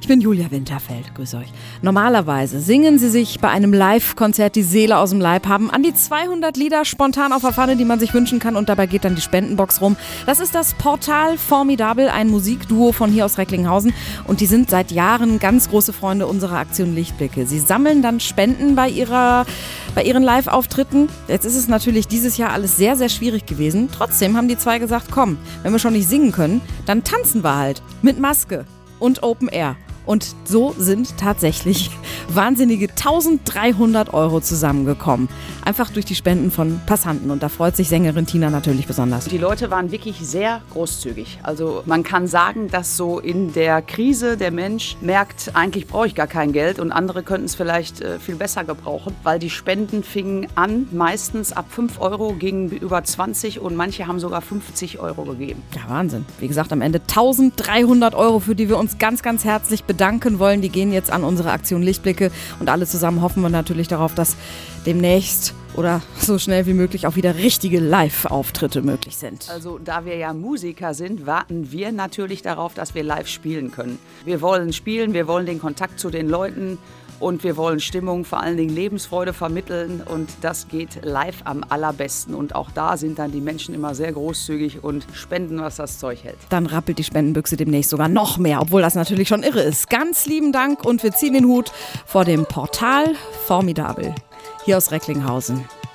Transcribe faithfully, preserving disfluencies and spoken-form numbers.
bin Julia Winterfeld, grüß euch. Normalerweise singen sie sich bei einem Live-Konzert die Seele aus dem Leib, haben an die zweihundert Lieder spontan auf der Pfanne, die man sich wünschen kann, und dabei geht dann die Spendenbox rum. Das ist das Portal Formidable, ein Musikduo von hier aus Recklinghausen, und die sind seit Jahren ganz große Freunde unserer Aktion Lichtblicke. Sie sammeln dann Spenden bei ihrer, bei ihren Live-Auftritten. Jetzt ist es natürlich dieses Jahr alles sehr, sehr schwierig gewesen. Trotzdem haben die zwei gesagt, komm, wenn wir schon nicht singen können, dann tanzen wir halt mit Maske und Open Air. Und so sind tatsächlich wahnsinnige eintausenddreihundert Euro zusammengekommen. Einfach durch die Spenden von Passanten. Und da freut sich Sängerin Tina natürlich besonders. Die Leute waren wirklich sehr großzügig. Also man kann sagen, dass so in der Krise der Mensch merkt, eigentlich brauche ich gar kein Geld, und andere könnten es vielleicht äh, viel besser gebrauchen, weil die Spenden fingen an, meistens ab fünf Euro, gingen über zwanzig, und manche haben sogar fünfzig Euro gegeben. Ja, Wahnsinn. Wie gesagt, am Ende eintausenddreihundert Euro, für die wir uns ganz, ganz herzlich bedanken wollen. Die gehen jetzt an unsere Aktion Lichtblicke, und alle zusammen hoffen wir natürlich darauf, dass demnächst oder so schnell wie möglich auch wieder richtige Live-Auftritte möglich sind. Also da wir ja Musiker sind, warten wir natürlich darauf, dass wir live spielen können. Wir wollen spielen, wir wollen den Kontakt zu den Leuten, und wir wollen Stimmung, vor allen Dingen Lebensfreude vermitteln, und das geht live am allerbesten. Und auch da sind dann die Menschen immer sehr großzügig und spenden, was das Zeug hält. Dann rappelt die Spendenbüchse demnächst sogar noch mehr, obwohl das natürlich schon irre ist. Ganz lieben Dank, und wir ziehen den Hut vor dem Portal Formidable hier aus Recklinghausen.